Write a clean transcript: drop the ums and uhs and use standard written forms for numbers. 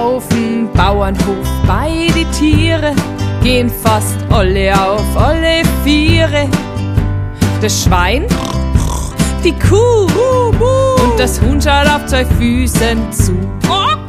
auf'n Bauernhof bei die Tiere, gehen fast alle auf alle Viere. Das Schwein, die Kuh und das Huhn schaut auf 2 Füßen zu.